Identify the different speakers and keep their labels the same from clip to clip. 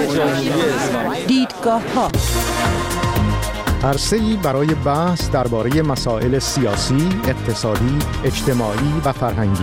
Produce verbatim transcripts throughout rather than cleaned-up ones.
Speaker 1: دیدگاه‌ها
Speaker 2: عرصه‌ای برای بحث درباره مسائل سیاسی، اقتصادی، اجتماعی و فرهنگی.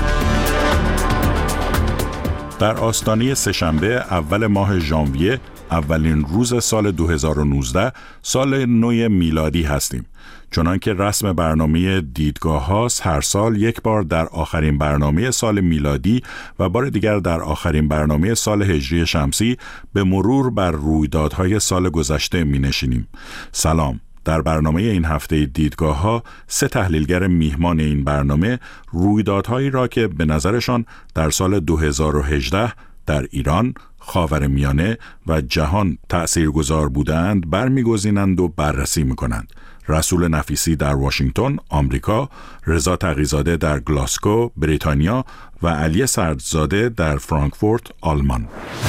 Speaker 3: در آستانه سه‌شنبه اول ماه ژانویه، اولین روز سال دو هزار و نوزده، سال نو میلادی هستیم. چنانکه رسم برنامه دیدگاه هاست، هر سال یک بار در آخرین برنامه سال میلادی و بار دیگر در آخرین برنامه سال هجری شمسی به مرور بر رویدادهای سال گذشته می نشینیم. سلام. در برنامه این هفته دیدگاه ها سه تحلیلگر میهمان این برنامه رویدادهایی را که به نظرشان در سال دو هزار و هجده در ایران، خاورمیانه و جهان تأثیرگذار بودند برمیگزینند و بررسی میکنند. رسول نفیسی در واشنگتن، آمریکا، رضا تقی‌زاده در گلاسکو، بریتانیا و علی سردزاده در فرانکفورت، آلمان.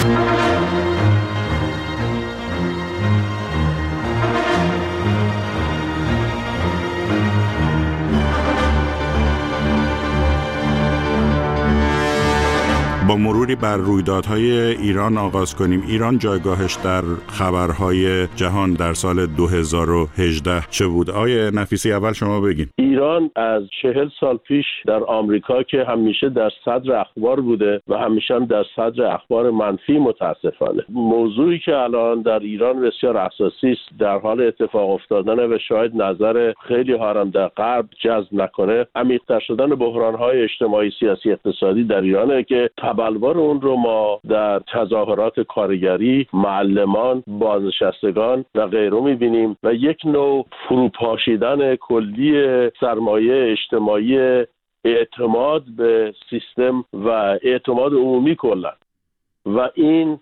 Speaker 3: با مروری بر رویدادهای ایران آغاز کنیم. ایران جایگاهش در خبرهای جهان در سال دو هزار و هجده چه بود؟ آقای نفیسی اول شما بگین.
Speaker 4: ایران از چهل سال پیش در آمریکا که همیشه در صدر اخبار بوده و همیشه هم در صدر اخبار منفی متاسفانه. موضوعی که الان در ایران بسیار اساسی است، در حال اتفاق افتادن و شاید نظر خیلی ها هم در غرب جذب نکنه، عمیق‌تر شدن بحران‌های اجتماعی، سیاسی، اقتصادی در ایرانه که تبلور اون رو ما در تظاهرات کارگری، معلمان، بازنشستگان و غیره می‌بینیم و یک نوع فروپاشیدن کلی سرمایه اجتماعی، اعتماد به سیستم و اعتماد عمومی کلا. و این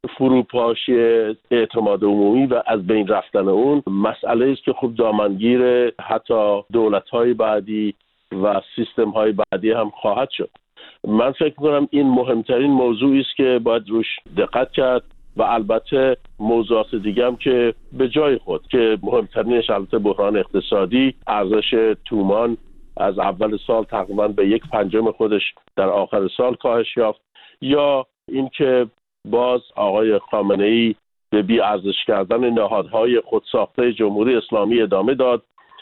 Speaker 4: فروپاشی اعتماد عمومی و از بین رفتن اون مسئله است که خوب دامنگیر حتی دولت‌های بعدی و سیستم‌های بعدی هم خواهد شد. من فکر می‌کنم این مهمترین موضوعی است که باید روش دقت کرد و البته موضوعات دیگه هم که به جای خود که مهمترینش البته بحران اقتصادی، ارزش تومان از اول سال تقریبا به یک پنجم خودش در آخر سال کاهش یافت، یا اینکه باز آقای خامنه‌ای به بی‌ارزش کردن نهادهای خودساخته جمهوری اسلامی ادامه داد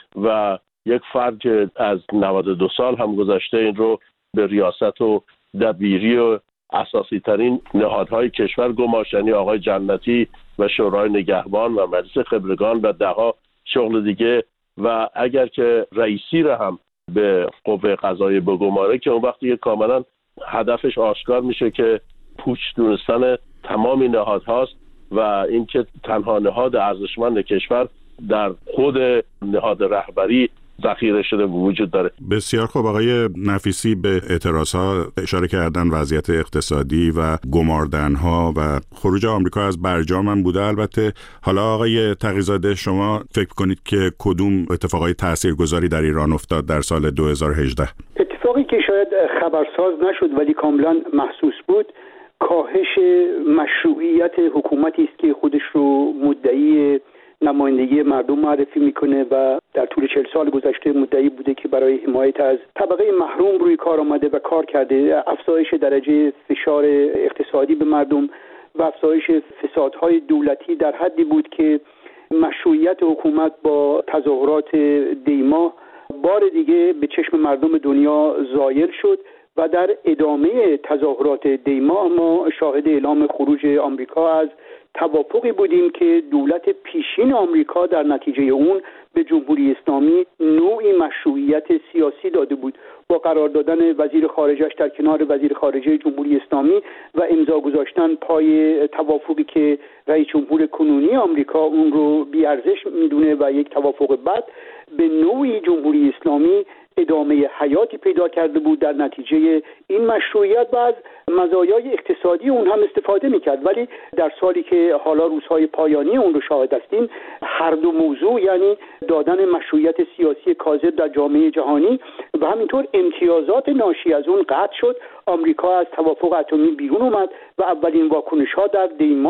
Speaker 4: و یک فرد که از نود و دو سال هم گذشته این رو به ریاست و دبیری و اساسی ترین نهادهای کشور گماشت، یعنی آقای جنتی و شورای نگهبان و مجلس خبرگان و دهها شغل دیگه، و اگر که رئیسی را هم به قوه قضاییه بگماره که اون وقتی که کاملا هدفش آشکار میشه که پوچ دونستن تمام نهادهاست و اینکه تنها نهاد ارزشمند کشور در خود نهاد رهبری ذخیره شده وجود داره.
Speaker 3: بسیار خوب. آقای نفیسی به اعتراضها اشاره کردن، وضعیت اقتصادی و گماردنها و خروج آمریکا از برجام هم بوده. البته حالا آقای تقی‌زاده شما فکر کنید که کدوم اتفاقای تاثیرگذاری در ایران افتاد در سال دو هزار و هجده؟
Speaker 5: اتفاقی که شاید خبرساز نشد ولی کاملا محسوس بود، کاهش مشروعیت حکومتی است که خودش رو مدعی نمایندگی مردم معرفی میکنه و در طول چهل سال گذشته مدعی بوده که برای حمایت از طبقه محروم روی کار آمده و کار کرده. افزایش درجه فشار اقتصادی به مردم و افزایش فسادهای دولتی در حدی بود که مشروعیت حکومت با تظاهرات دیما بار دیگه به چشم مردم دنیا زایل شد و در ادامه تظاهرات دیما ما شاهد اعلام خروج آمریکا از توافقی بودیم که دولت پیشین آمریکا در نتیجه اون به جمهوری اسلامی نوعی مشروعیت سیاسی داده بود با قرار دادن وزیر خارجه‌اش در کنار وزیر خارجه جمهوری اسلامی و امضا گذاشتن پای توافقی که رئیس جمهور کنونی آمریکا اون رو بی‌ارزش میدونه و یک توافق بعد به نوعی جمهوری اسلامی ادامه حیاتی پیدا کرده بود در نتیجه این مشروعیت و از مزایای اقتصادی اون هم استفاده میکرد. ولی در سالی که حالا روزهای پایانی اون رو شاهد هستیم، هر دو موضوع یعنی دادن مشروعیت سیاسی کاذب در جامعه جهانی و همینطور امتیازات ناشی از اون قطع شد. آمریکا از توافق اتمی بیرون اومد و اولین واکنش‌ها در دی ماه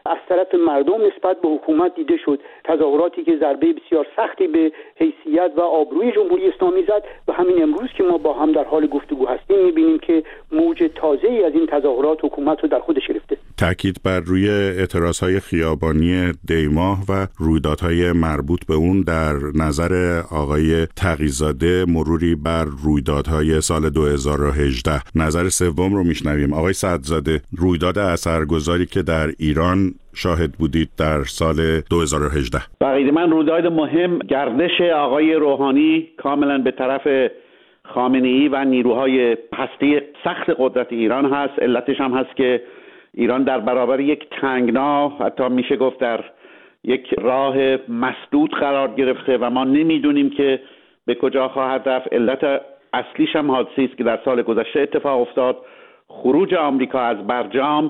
Speaker 5: از طرف مردم نسبت به حکومت دیده شد، تظاهراتی که ضربه بسیار سختی به حیثیت و آبروی جمهوری اسلامی زد و همین امروز که ما با هم در حال گفتگو هستیم می‌بینیم که موج تازه‌ای از این تظاهرات حکومت رو در خودش گرفته.
Speaker 3: تأکید بر روی اعتراضهای خیابانی دیماه و رویدادهای مربوط به اون در نظر آقای تقی‌زاده، مروری بر رویدادهای سال دو هزار و هجده. نظر سوم رو میشنویم. آقای سعدزاده، رویداد اثرگذاری که در ایران شاهد بودید در سال دو هزار و هجده.
Speaker 1: بقید من رویداد مهم گردش آقای روحانی کاملا به طرف خامنه‌ای و نیروهای هسته سخت قدرت ایران هست. علتش هم هست که ایران در برابر یک تنگنا، حتی میشه گفت در یک راه مسدود قرار گرفته و ما نمیدونیم که به کجا خواهد رفت. علت اصلیش هم حادثه‌ای است که در سال گذشته اتفاق افتاد، خروج آمریکا از برجام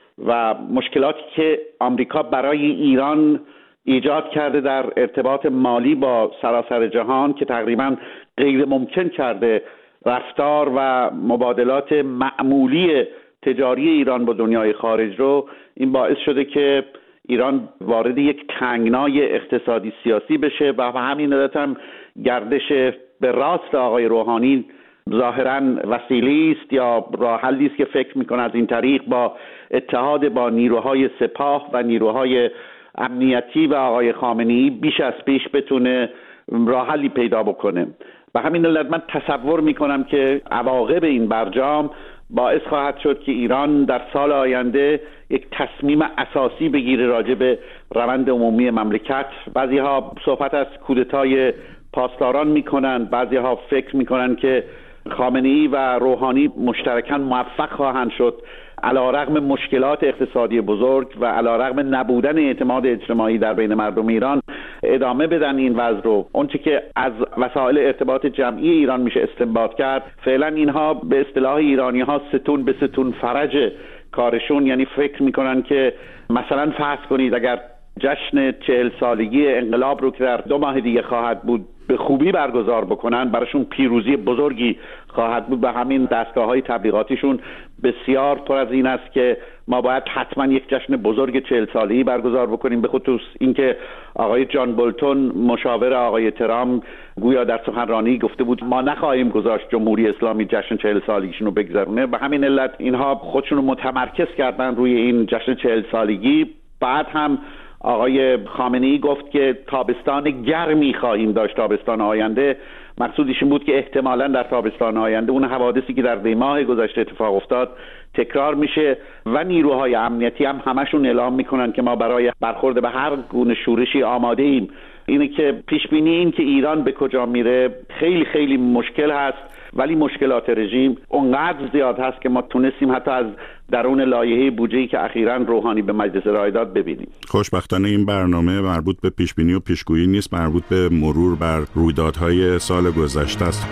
Speaker 1: و مشکلاتی که آمریکا برای ایران ایجاد کرده در ارتباط مالی با سراسر جهان که تقریبا غیر ممکن کرده رفتار و مبادلات معمولی تجاری ایران با دنیای خارج رو. این باعث شده که ایران وارد یک تنگنای اقتصادی سیاسی بشه و همین علت هم گردش به راست آقای روحانی ظاهراً وسیله‌ای است یا راه حلی است که فکر می‌کنه از این طریق با اتحاد با نیروهای سپاه و نیروهای امنیتی و آقای خامنه‌ای بیش از پیش بتونه راه حلی پیدا بکنه. و همین علت من تصور می‌کنم که عواقب این برجام باعث خواهد شد که ایران در سال آینده یک تصمیم اساسی بگیره راجع به روند عمومی مملکت. بعضی‌ها صحبت از کودتای پاسداران میکنن، بعضی‌ها فکر میکنن که خامنه‌ای و روحانی مشترکاً موفق خواهند شد علیرغم مشکلات اقتصادی بزرگ و علیرغم نبودن اعتماد اجتماعی در بین مردم ایران ادامه بدن این وضع رو. اونچه که از وسایل ارتباط جمعی ایران میشه استنباط کرد، فعلا اینها به اصطلاح ایرانی‌ها ستون به ستون فرج کارشون، یعنی فکر میکنن که مثلا فرض کنید اگر جشن چهل سالگی انقلاب رو که در دو ماه دیگه خواهد بود به خوبی برگزار بکنن، براشون پیروزی بزرگی خواهد بود. به همین دستگاه‌های تبلیغاتیشون بسیار پر از این است که ما باید حتما یک جشن بزرگ چهل سالگی برگزار بکنیم. به خصوص اینکه آقای جان بولتون مشاور آقای ترامپ گویا در سخنرانی گفته بود ما نخواهیم گذاشت جمهوری اسلامی جشن چهل سالگیشون رو بگذرونه. به همین علت اینها خودشون رو متمرکز کردن روی این جشن چهل سالگی. بعد هم آقای خامنه‌ای گفت که تابستان گرمی خواهیم داشت تابستان آینده. مقصودش این بود که احتمالاً در تابستان آینده اون حوادثی که در دی ماه گذشته اتفاق افتاد تکرار میشه و نیروهای امنیتی هم همشون اعلام میکنن که ما برای برخورد به هر گونه شورشی آماده ایم. اینه که پیش بینی این که ایران به کجا میره خیلی خیلی مشکل هست، ولی مشکلات رژیم اونقدر زیاد هست که ما تونستیم حتی از درون لایحه بودجه‌ای که اخیراً روحانی به مجلس رای داد ببینیم.
Speaker 3: خوشبختانه این برنامه مربوط به پیشبینی و پیشگویی نیست، مربوط به مرور بر رویدادهای سال گذشته است.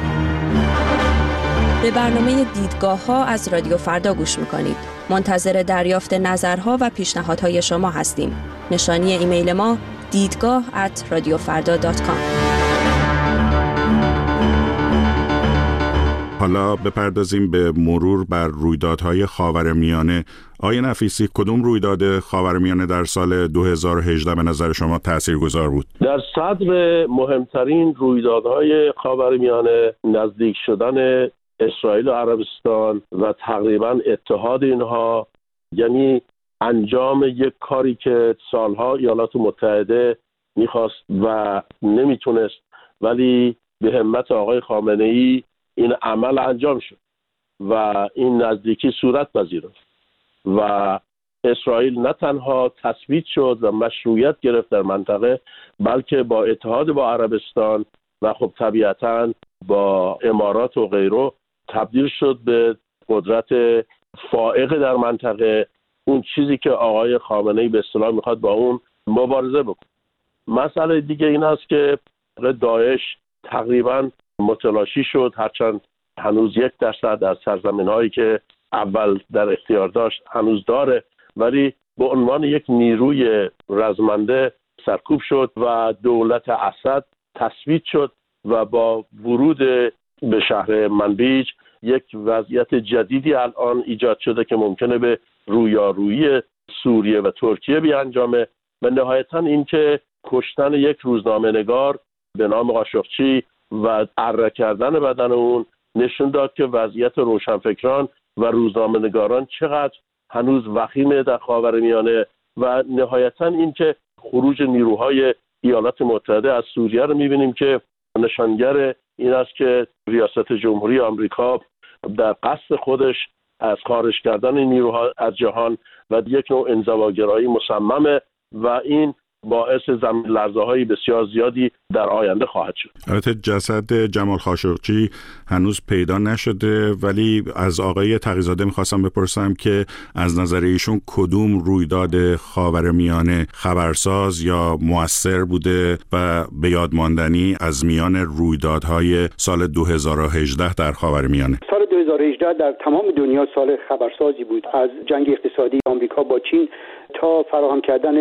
Speaker 6: به برنامه دیدگاه‌ها از رادیو فردا گوش می‌کنید. منتظر دریافت نظرها و پیشنهادهای شما هستیم. نشانی ایمیل ما دیدگاه ات رادیو فردا دات کام.
Speaker 3: حالا بپردازیم به مرور بر رویدادهای خاورمیانه. آقای نفیسی، کدوم رویداد خاورمیانه در سال دو هزار و هجده به نظر شما تاثیرگذار بود؟
Speaker 4: در صدر مهمترین رویدادهای خاورمیانه نزدیک شدن اسرائیل و عربستان و تقریبا اتحاد اینها، یعنی انجام یک کاری که سالها ایالات متحده میخواست و نمیتونست، ولی به همت آقای خامنه‌ای این عمل انجام شد و این نزدیکی صورت پذیرفت و اسرائیل نه تنها تثبیت شد و مشروعیت گرفت در منطقه، بلکه با اتحاد با عربستان و خب طبیعتاً با امارات و غیره تبدیل شد به قدرت فائق در منطقه، اون چیزی که آقای خامنه‌ای به اصطلاح میخواد با اون مبارزه بکنه. مسئله دیگه این است که داعش تقریباً متلاشی شد، هرچند هنوز یک درصد از سرزمین‌هایی که اول در اختیار داشت هنوز داره، ولی به عنوان یک نیروی رزمنده سرکوب شد و دولت اسد تثبیت شد و با ورود به شهر منبیج یک وضعیت جدیدی الان ایجاد شده که ممکنه به رویارویی سوریه و ترکیه بیانجامه و نهایتاً اینکه کشتن یک روزنامه‌نگار به نام قاشقچی و اره کردن بدن اون نشون داد که وضعیت روشنفکران و روزنامه‌نگاران چقدر هنوز وخیمه در خاورمیانه و نهایتاً اینکه خروج نیروهای ایالات متحده از سوریه رو می‌بینیم که نشانگر این است که ریاست جمهوری آمریکا در قصد خودش از خارج کردن نیروها از جهان و یک نوع انزواگرایی مصممه و این باعث زمین لرزه‌های بسیار زیادی در آینده خواهد شد.
Speaker 3: البته جسد جمال خاشقچی هنوز پیدا نشده، ولی از آقای تقی‌زاده میخواستم بپرسم که از نظر ایشون کدوم رویداد خاورمیانه خبرساز یا مؤثر بوده و به یاد ماندنی از میان رویدادهای سال دو هزار و هجده در خاورمیانه؟
Speaker 5: سال دو هزار و هجده در تمام دنیا سال خبرسازی بود، از جنگ اقتصادی آمریکا با چین تا فراهم کردن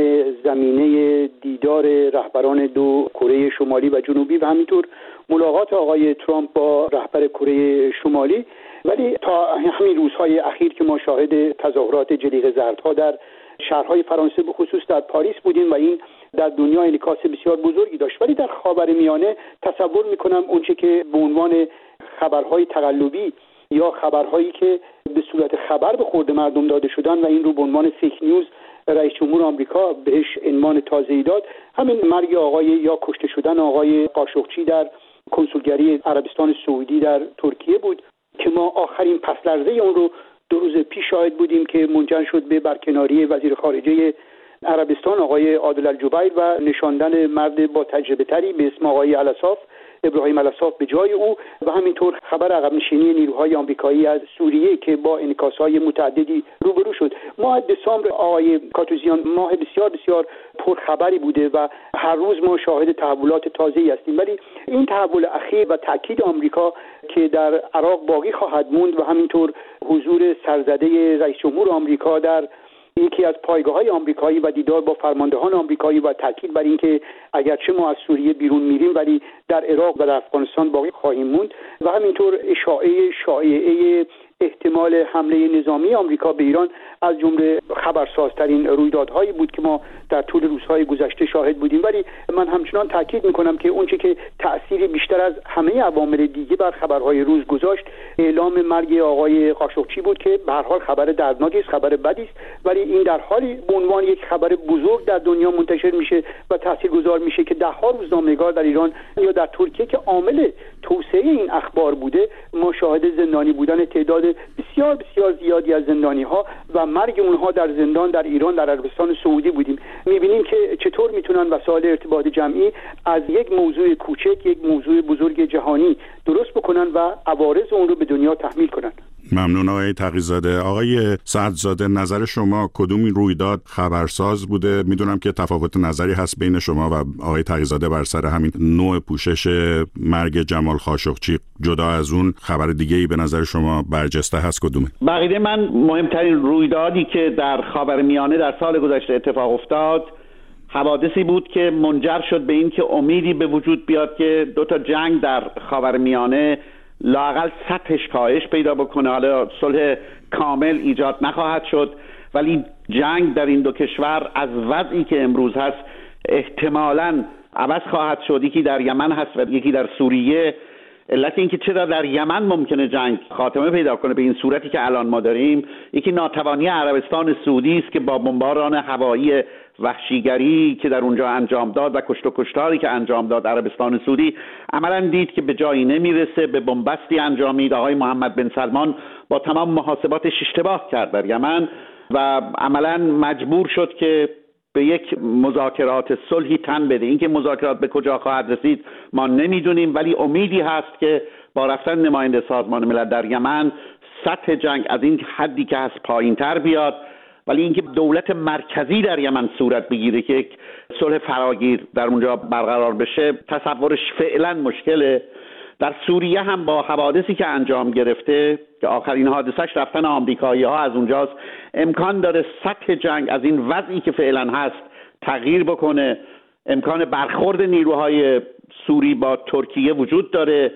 Speaker 5: زمینه دیدار رهبران دو کره شمالی و جنوبی و همینطور ملاقات آقای ترامپ با رهبر کره شمالی. ولی تا همین روزهای اخیر که ما شاهد تظاهرات جلیقه زردها در شهرهای فرانسه به خصوص در پاریس بودیم و این در دنیا انعکاس بسیار بزرگی داشت، ولی در خاورمیانه تصور میکنم اونچه که به عنوان خبرهای تقلبی یا خبرهایی که به صورت خبر به خورد مردم داده شدن و این رو به عنوان فیک نیوز رئیس جمهور آمریکا بهش عنوان تازه‌ای داد، همین مرگ آقای یا کشته شدن آقای قاشقچی در کنسولگری عربستان سعودی در ترکیه بود که ما آخرین پس لرزه اون رو دو روز پیش شاهد بودیم که منجر شد به برکناری وزیر خارجه عربستان آقای عادل الجبیر و نشاندن مرد با تجربه تری به اسم آقای الاصاف ابراهیم الاصاف به جای او و همینطور خبر عقب نشینی نیروهای آمریکایی از سوریه که با انعکاس‌های متعددی روبرو شد. ماه دسامبر آقای کاتوزیان ماه بسیار بسیار پرخبری بوده و هر روز ما شاهد تحولات تازه‌ای هستیم، ولی این تحول اخیر و تاکید آمریکا که در عراق باقی خواهد موند و همینطور حضور سرزده رئیس جمهور آمریکا در یکی از پایگاه‌های آمریکایی و دیدار با فرماندهان آمریکایی و تاکید بر اینکه اگرچه ما از سوریه بیرون میریم ولی در عراق و در افغانستان باقی خواهیم موند و همینطور اشاعه شایعه احتمال حمله نظامی آمریکا به ایران از جمله خبرسازترین رویدادهایی بود که ما در طول روزهای گذشته شاهد بودیم. ولی من همچنان تاکید میکنم که اونچه که تأثیر بیشتر از همه عوامل دیگه بر خبرهای روز گذاشت اعلام مرگ آقای قاشقچی بود که به هر حال خبر دردناکی است، خبر بدی است، ولی این در حالی به عنوان یک خبر بزرگ در دنیا منتشر میشه و تاثیرگذار میشه که ده ها روزنامه‌نگار در ایران یا در ترکیه که عامل توسعه این اخبار بوده ما شاهد زندانی بودن تعداد بسیار بسیار زیادی از زندانی‌ها و مرگ اونها در زندان در ایران در عربستان سعودی بودیم. می‌بینیم که چطور میتونن وسایل ارتباط جمعی از یک موضوع کوچک یک موضوع بزرگ جهانی درست بکنن و عوارض اون رو به دنیا تحمیل کنن.
Speaker 3: ممنون آقای تقی‌زاده. آقای سعدزاده، نظر شما کدوم این رویداد خبرساز بوده؟ میدونم که تفاوت نظری هست بین شما و آقای تقی‌زاده بر سر همین نوع پوشش مرگ جمال خاشقچی. جدا از اون خبر دیگه‌ای به نظر شما برجسته هست کدومه؟
Speaker 1: بقیده من مهمترین رویدادی که در خاورمیانه در سال گذشته اتفاق افتاد حوادثی بود که منجر شد به این که امیدی به وجود بیاد که دو تا جنگ در خاورمیانه لااقل سطحش کاهش پیدا بکنه. حالا صلح کامل ایجاد نخواهد شد، ولی جنگ در این دو کشور از وضعی که امروز هست احتمالاً عوض خواهد شد. یکی در یمن هست و یکی در سوریه. علت این که چرا در یمن ممکنه جنگ خاتمه پیدا کنه به این صورتی که الان ما داریم، یکی ناتوانی عربستان سعودی است که با بمباران هوایی وحشیگری که در اونجا انجام داد و کشت و کشتاری که انجام داد عربستان سعودی عملاً دید که به جایی نمیرسه، به بنبستی انجامید. آقای محمد بن سلمان با تمام محاسباتش اشتباه کرد در یمن و عملاً مجبور شد که به یک مذاکرات صلحی تن بده. اینکه مذاکرات به کجا خواهد رسید ما نمیدونیم، ولی امیدی هست که با رفتن نماینده سازمان ملل در یمن سطح جنگ از این حدی که هست پایین‌تر بیاد، ولی اینکه دولت مرکزی در یمن صورت بگیره که یک صلح فراگیر در اونجا برقرار بشه تصورش فعلا مشکله. در سوریه هم با حوادثی که انجام گرفته که آخرین حادثش رفتن آمریکایی‌ها از اونجاست، امکان داره سطح جنگ از این وضعی که فعلا هست تغییر بکنه. امکان برخورد نیروهای سوری با ترکیه وجود داره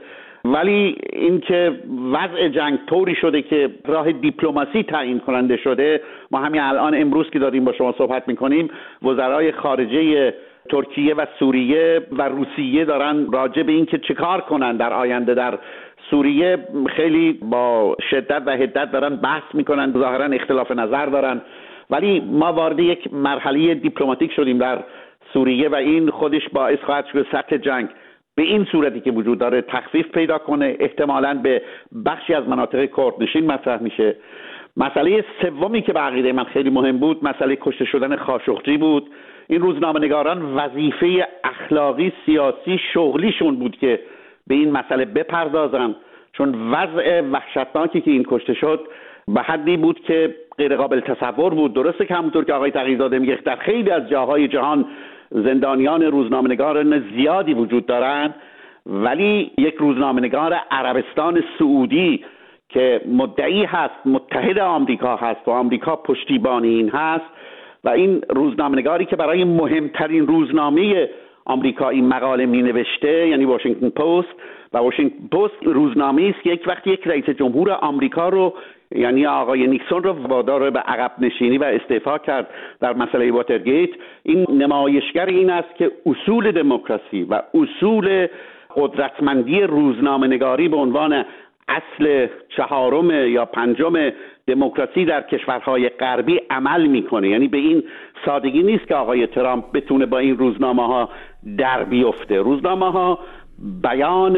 Speaker 1: ولی اینکه وضع جنگ طوری شده که راه دیپلماسی تعیین کننده شده، ما همین الان امروز که داریم با شما صحبت میکنیم وزرای خارجه ترکیه و سوریه و روسیه دارن راجع به این که چه کار کنن در آینده در سوریه خیلی با شدت و حدت دارن بحث میکنن، ظاهرا اختلاف نظر دارن، ولی ما وارد یک مرحله دیپلماتیک شدیم در سوریه و این خودش باعث خواهد شد سطح جنگ به این صورتی که وجود داره تخفیف پیدا کنه، احتمالاً به بخشی از مناطق کردنشین مطرح میشه. مسئله سومی که به عقیده من خیلی مهم بود مسئله کشته شدن خاشقجی بود. این روزنامه‌نگاران وظیفه اخلاقی، سیاسی، شغلیشون بود که به این مسئله بپردازن، چون وضع وحشتناکی که این کشته شد به حدی بود که غیر قابل تصور بود. درسته که همونطور که آقای تقی‌زاده میگه در خیلی از جاهای جهان زندانیان روزنامه‌نگاران زیادی وجود دارند، ولی یک روزنامه‌نگار عربستان سعودی که مدعی هست متحد آمریکا هست و آمریکا پشتیبان این هست و این روزنامه‌نگاری که برای مهمترین روزنامه آمریکایی مقاله می‌نوشته، یعنی واشنگتن پست، و واشنگتن پست روزنامه‌ای است که یک وقت یک رئیس جمهور آمریکا رو، یعنی آقای نیکسون رو وادار به عقب نشینی و استعفا کرد در مسئله واترگیت. این نمایشگر این است که اصول دموکراسی و اصول قدرتمندی روزنامه‌نگاری به عنوان اصل چهارم یا پنجم دموکراسی در کشورهای غربی عمل میکنه. یعنی به این سادگی نیست که آقای ترامپ بتونه با این روزنامه ها در بیفته. روزنامه ها بیان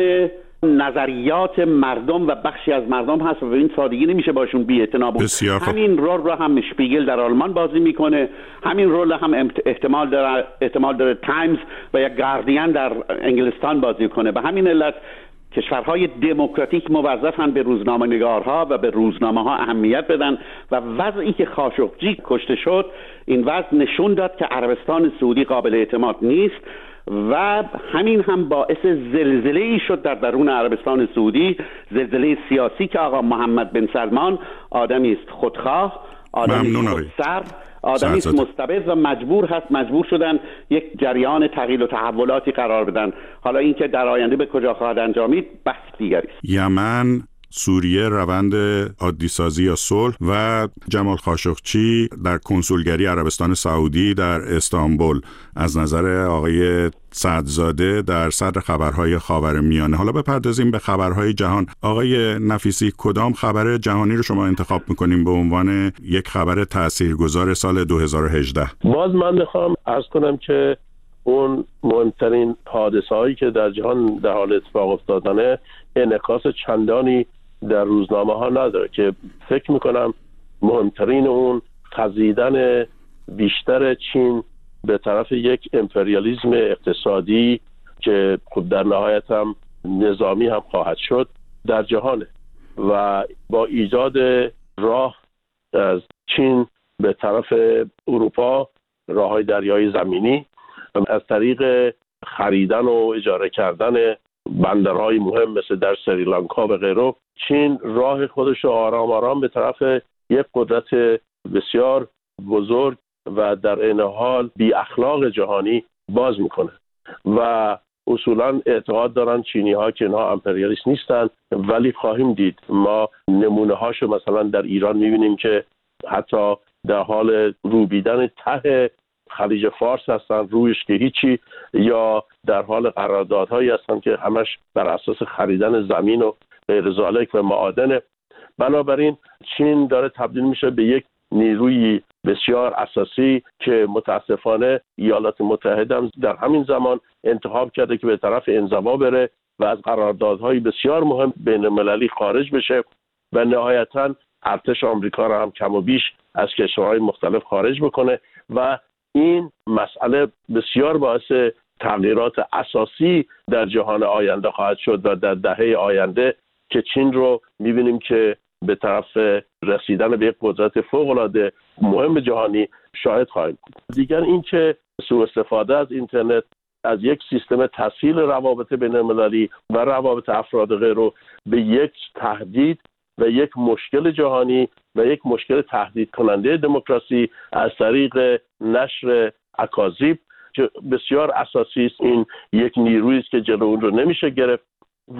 Speaker 1: نظریات مردم و بخشی از مردم هست و به این سادگی نمیشه باشون بی‌اعتنا بود. همین رول رو هم شپیگل در آلمان بازی میکنه، همین رول هم احتمال داره احتمال داره تایمز و یا گاردین در انگلستان بازی کنه. به همین علت کشورهای دموکراتیک موظفن به روزنامه نگارها و به روزنامه ها اهمیت بدن و وضعی که خاشقجی کشته شد، این وضع نشون داد که عربستان سعودی قابل اعتماد نیست و همین هم باعث زلزله‌ای شد در درون عربستان سعودی، زلزله سیاسی که آقا محمد بن سلمان آدمی است خودخواه، آدمی خودسر، آدمی است مستبد و مجبور هست مجبور شدن یک جریان تغییر و تحولاتی قرار بدن. حالا اینکه در آینده به کجا خواهد انجامید بحث دیگری است.
Speaker 3: یمن، سوریه روند عادی سازی یا صلح و جمال خاشقچی در کنسولگری عربستان سعودی در استانبول از نظر آقای سعدزاده در صدر خبرهای خاورمیانه. حالا بپردازیم به خبرهای جهان. آقای نفیسی، کدام خبر جهانی رو شما انتخاب میکنیم به عنوان یک خبر تاثیرگذار سال دو هزار و هجده؟
Speaker 4: باز من میخوام عرض کنم که اون مهمترین حادثه هایی که در جهان در حال اتفاق افتادنه انعکاس چندانی در روزنامه ها نداره، که فکر میکنم مهمترین اون خزیدن بیشتر چین به طرف یک امپریالیسم اقتصادی که خب در نهایت هم نظامی هم خواهد شد در جهانه و با ایجاد راه از چین به طرف اروپا، راههای دریایی زمینی از طریق خریدن و اجاره کردن بندرهای مهم مثل در سریلانکا و غیره، چین راه خودش رو آرام آرام به طرف یک قدرت بسیار بزرگ و در عین حال بی اخلاق جهانی باز میکنه و اصولا اعتقاد دارن چینی ها که اینها امپریالیست نیستن، ولی خواهیم دید. ما نمونه هاشو مثلا در ایران میبینیم که حتی در حال روبیدن ته خلیج فارس هستن، رویش که هیچی، یا در حال قراردادهایی هستن که همش بر اساس خریدن زمین و غیر ذالک و معادن. بنابراین چین داره تبدیل میشه به یک نیروی بسیار اساسی که متاسفانه ایالات متحده هم در همین زمان انتخاب کرده که به طرف انزوا بره و از قراردادهای بسیار مهم بین المللی خارج بشه و نهایتاً ارتش آمریکا را هم کم و بیش از کشورهای مختلف خارج بکنه و این مسئله بسیار باعث تغییرات اساسی در جهان آینده خواهد شد و در دهه آینده که چین رو می‌بینیم که به طرف رسیدن به یک قدرت فوق‌العاده مهم جهانی شاهد خواهیم بود. دیگر این که سوء استفاده از اینترنت از یک سیستم تسهیل روابط بین‌المللی و روابط افراد و غیره به یک تهدید و یک مشکل جهانی و یک مشکل تهدید کننده دموکراسی از طریق نشر اکاذیب که بسیار اساسی است. این یک نیرویی است که جلو اون رو نمیشه گرفت و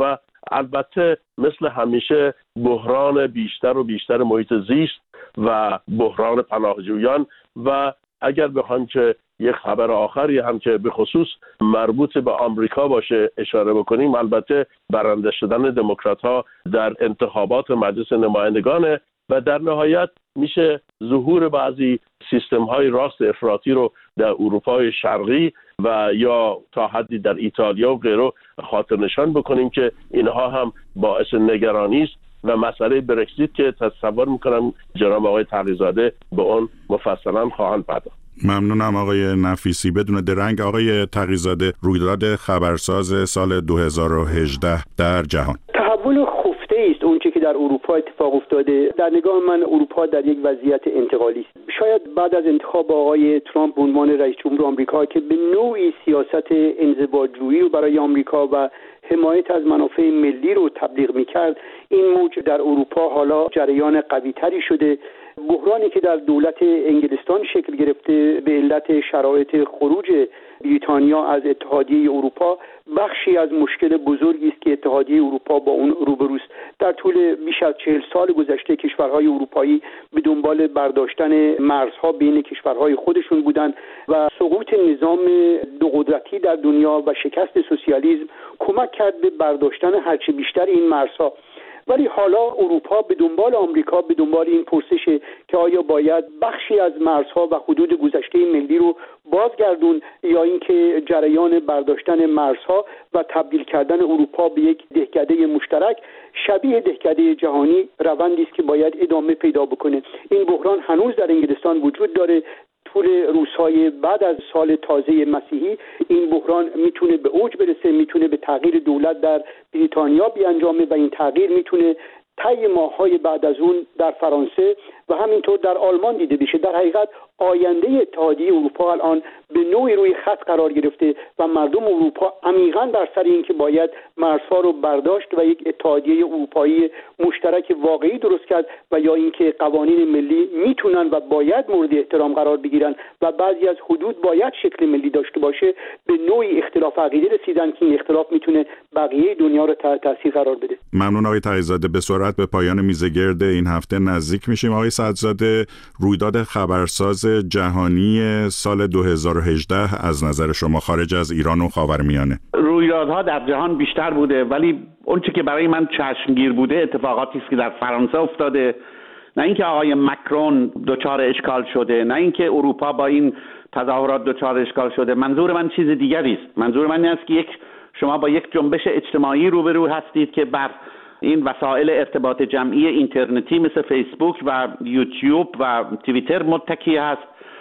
Speaker 4: البته مثل همیشه بحران بیشتر و بیشتر محیط زیست و بحران پناهجویان و اگر بخوایم که یک خبر آخری هم که به خصوص مربوط به آمریکا باشه اشاره بکنیم، البته برنده شدن دموکرات‌ها در انتخابات مجلس نمایندگان و در نهایت میشه ظهور بعضی سیستم‌های راست افراطی رو در اروپای شرقی و یا تا حدی در ایتالیا و غیره خاطر نشان بکنیم که اینها هم باعث نگرانی است و مسئله برکزیت که تصور میکنم جناب آقای تقی‌زاده به اون مفصلا خواهند پرداخت.
Speaker 3: ممنونم آقای نفیسی. بدون درنگ آقای تقی‌زاده، رویداد خبرساز سال دو هزار و هجده در جهان
Speaker 5: تحول خفته است اونچه که در اروپا اتفاق افتاده. در نگاه من اروپا در یک وضعیت انتقالی است. شاید بعد از انتخاب آقای ترامپ به عنوان رئیس جمهور آمریکا که به نوعی سیاست انزواجویی رو برای آمریکا و حمایت از منافع ملی رو تبلیغ می‌کرد، این موج در اروپا حالا جریان قوی‌تری شده. بحرانی که در دولت انگلستان شکل گرفته به علت شرایط خروج بریتانیا از اتحادیه اروپا بخشی از مشکل بزرگی است که اتحادیه اروپا با اون روبروست. در طول بیش از چهل سال گذشته کشورهای اروپایی به دنبال برداشتن مرزها بین کشورهای خودشون بودند و سقوط نظام دو قدرتی در دنیا و شکست سوسیالیسم کمک کرد به برداشتن هرچه بیشتر این مرزها. ولی حالا اروپا به دنبال آمریکا به دنبال این پرسشه که آیا باید بخشی از مرزها و حدود گذشته ملی رو بازگردون یا اینکه جریان برداشتن مرزها و تبدیل کردن اروپا به یک دهکده مشترک شبیه دهکده جهانی روندی است که باید ادامه پیدا بکنه. این بحران هنوز در انگلستان وجود داره. طول روزهای بعد از سال تازه مسیحی این بحران میتونه به اوج برسه، میتونه به تغییر دولت در بریتانیا بیانجامه و این تغییر میتونه طی ماه‌های بعد از اون در فرانسه و همینطور در آلمان دیده بشه. در حقیقت آینده اتحادیه اروپا الان به نوعی روی خط قرار گرفته و مردم اروپا عمیقاً بر سر این که باید مرزها رو برداشت و یک اتحادیه اروپایی مشترک واقعی درست کرد و یا اینکه قوانین ملی میتونن و باید مورد احترام قرار بگیرن و بعضی از حدود باید شکل ملی داشته باشه، به نوعی اختلاف عقیده رسیدن که این اختلاف میتونه بقیه دنیا رو تحت تاثیر قرار بده.
Speaker 3: ممنون آقای تقی‌زاده. به سرعت به پایان میزگرد این هفته نزدیک میشیم. آقای سعدزاده، رویداد خبرساز جهانی سال دو هزار و هجده از نظر شما خارج از ایران و خاورمیانه؟
Speaker 1: رویدادها در جهان بیشتر بوده ولی اونچه که برای من چشمگیر بوده اتفاقاتی است که در فرانسه افتاده. نه اینکه آقای مکرون دچار اشکال شده، نه اینکه اروپا با این تظاهرات دچار اشکال شده. منظور من چیز دیگری است. منظور من این است که یک شما با یک جنبش اجتماعی روبرو هستید که بر این وسایل ارتباط جمعی اینترنتی مثل فیسبوک و یوتیوب و توییتر متکی هست.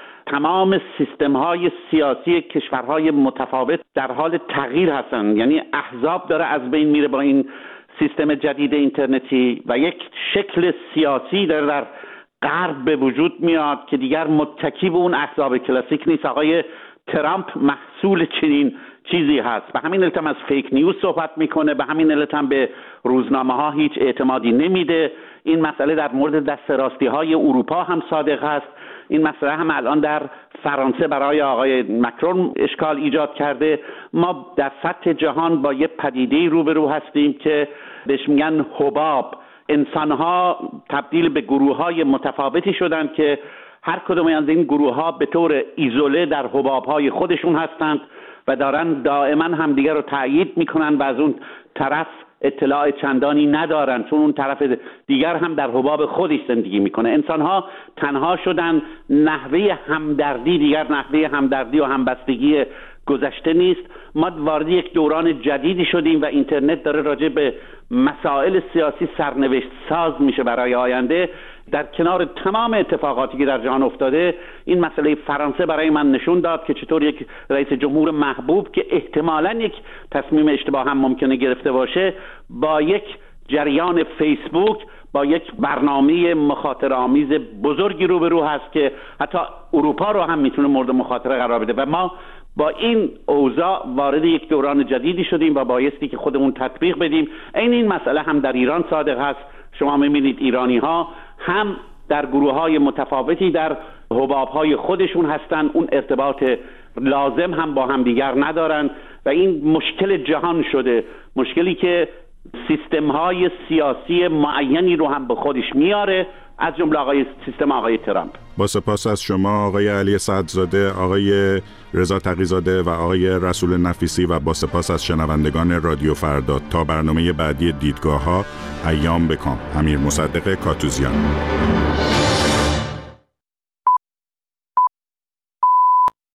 Speaker 1: تمام سیستم های سیاسی کشورهای متفاوت در حال تغییر هستند، یعنی احزاب داره از بین میره با این سیستم جدید اینترنتی و یک شکل سیاسی داره در غرب به وجود میاد که دیگر متکی به اون احزاب کلاسیک نیست. آقای ترامپ محصول چنین چیزی هست. به همین علت هم از فیک نیوز صحبت میکنه، به همین علت هم به روزنامه ها هیچ اعتمادی نمیده. این مسئله در مورد دست راستی های اروپا هم صادق هست. این مسئله هم الان در فرانسه برای آقای مکرون اشکال ایجاد کرده. ما در سطح جهان با یه پدیده روبرو هستیم که بهش میگن حباب. انسانها تبدیل به گروه‌های متفاوتی شدن که هر کدوم از این گروه‌ها به طور ایزوله در حباب‌های خودشون هستند و دارن دائما همدیگر رو تأیید میکنن و از اون طرف اطلاع چندانی ندارن، چون اون طرف دیگر هم در حباب خودش زندگی میکنه. انسان‌ها تنها شدن، نحوه همدردی دیگر نحوه همدردی و همبستگی گذشته نیست. ما وارد یک دوران جدیدی شدیم و اینترنت داره راجع به مسائل سیاسی سرنوشت ساز میشه برای آینده. در کنار تمام اتفاقاتی که در جهان افتاده، این مسئله فرانسه برای من نشون داد که چطور یک رئیس جمهور محبوب که احتمالاً یک تصمیم اشتباه هم ممکنه گرفته باشه، با یک جریان فیسبوک، با یک برنامه مخاطره آمیز بزرگی روبرو هست که حتی اروپا رو هم میتونه مورد مخاطره قرار بده و ما با این اوضاع وارد یک دوران جدیدی شدیم و بایستی که خودمون تطبیق بدیم. این این مسئله هم در ایران صادق هست. شما می‌بینید ایرانی ها هم در گروه های متفاوتی در حباب های خودشون هستن، اون ارتباط لازم هم با هم دیگر ندارن و این مشکل جهان شده، مشکلی که سیستم های سیاسی معینی رو هم به خودش میاره، از جمله آقای سیستم آقای ترامپ.
Speaker 3: با سپاس از شما آقای علی سعدزاده، آقای رضا تقی‌زاده و آقای رسول نفیسی و با سپاس از شنوندگان رادیو فردا. تا برنامه بعدی دیدگاه‌ها، ایام بکام. امیر مصدق کاتوزیان.